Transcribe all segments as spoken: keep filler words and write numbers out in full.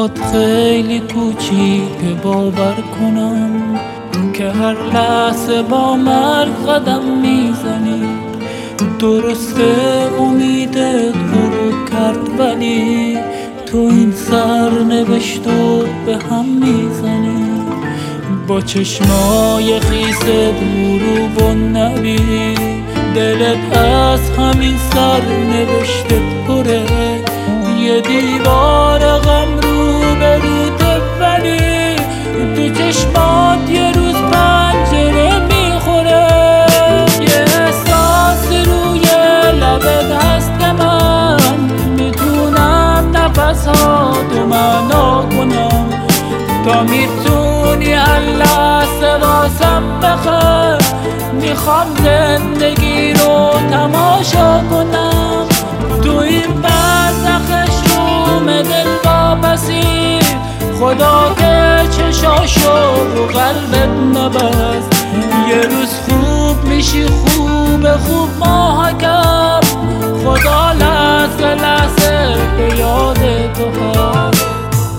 برات خیلی کوچیک باور کنم که هر لحظه با مرگ قدم میزنی. درسته امیدت غروب کرد ولی تو این سرنوشتو به هم میزنی. با چشمای خیست غروب و نبینی، دلت از همین سرنوشتت پره. یه دیوار غم رو به روته ولی تو چشمات یه روز پنجره میخوره. یه احساس روی لبت هست که من میتونم نفساتو معنا کنم. تا میتونی هر لحظه واسم بخیر، میخوام زندگی رو تماشا کنم. تو این برزخ شوم دل واپسی، خدا که چشاشو رو قلبت نبست. یه روز خوب میشی خوب خوب ماهکم، خدا لحظه لحظه به یاد تو هست.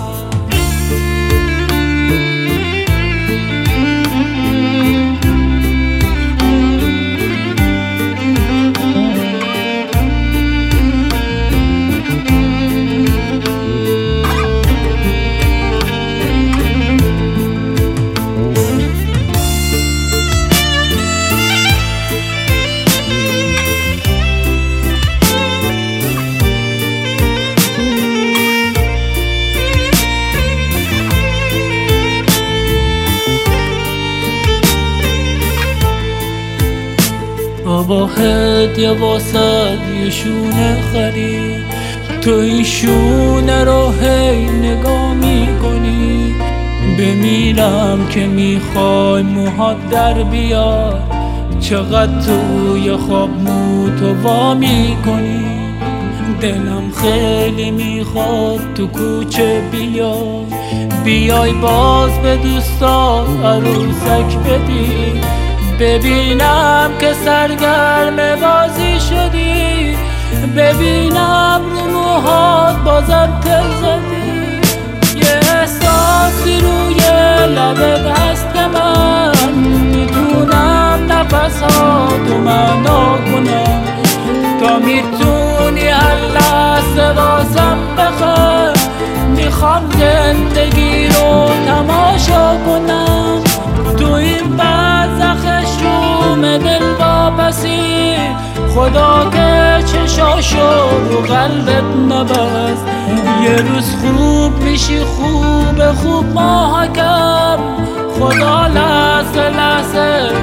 با هدیه واسد یه شونه خرید، تو این شونه رو هی نگاه میکنی. بمیرم که میخوای موهات در بیاد، چقدر توی خواب موتو وا میکنی. دلم خیلی میخواد تو کوچه بیای، بیای باز به دوستات عروسک بدی. ببینم که سرگرم بازی شدی، ببینم رو موهات بازم تل زدی. یه احساسی روی لبت هست که من میتونم نفساتو معنا کنم. تا میتونی هر لحظه واسم بخیر، میخوام زندگی رو تماشا کنم. تو این برزخ شوم دل واپسی، خدا که چشاشو رو قلبت نبست. یه روز خوب میشی خوب خوب ماهکم، خدا لحظه لحظه